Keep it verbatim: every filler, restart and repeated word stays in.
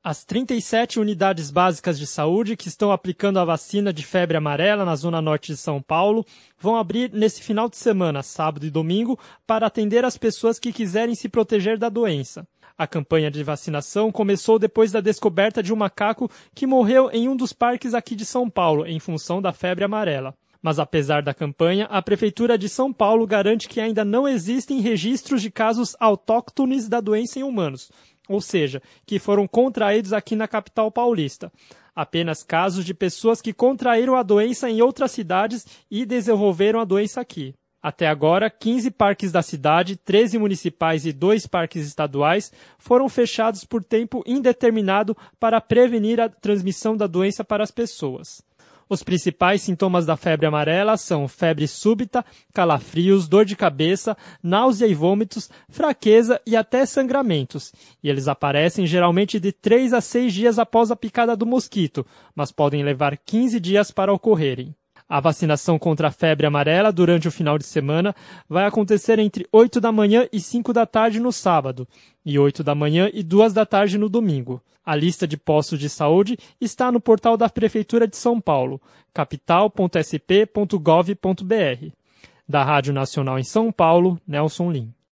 As trinta e sete unidades básicas de saúde que estão aplicando a vacina de febre amarela na zona norte de São Paulo vão abrir nesse final de semana, sábado e domingo, para atender as pessoas que quiserem se proteger da doença. A campanha de vacinação começou depois da descoberta de um macaco que morreu em um dos parques aqui de São Paulo, em função da febre amarela. Mas apesar da campanha, a Prefeitura de São Paulo garante que ainda não existem registros de casos autóctones da doença em humanos, ou seja, que foram contraídos aqui na capital paulista. Apenas casos de pessoas que contraíram a doença em outras cidades e desenvolveram a doença aqui. Até agora, quinze parques da cidade, treze municipais e dois parques estaduais foram fechados por tempo indeterminado para prevenir a transmissão da doença para as pessoas. Os principais sintomas da febre amarela são febre súbita, calafrios, dor de cabeça, náusea e vômitos, fraqueza e até sangramentos. E eles aparecem geralmente de três a seis dias após a picada do mosquito, mas podem levar quinze dias para ocorrerem. A vacinação contra a febre amarela durante o final de semana vai acontecer entre oito da manhã e cinco da tarde no sábado, e oito da manhã e duas da tarde no domingo. A lista de postos de saúde está no portal da Prefeitura de São Paulo, capital ponto s p ponto gov ponto b r. Da Rádio Nacional em São Paulo, Nelson Lim.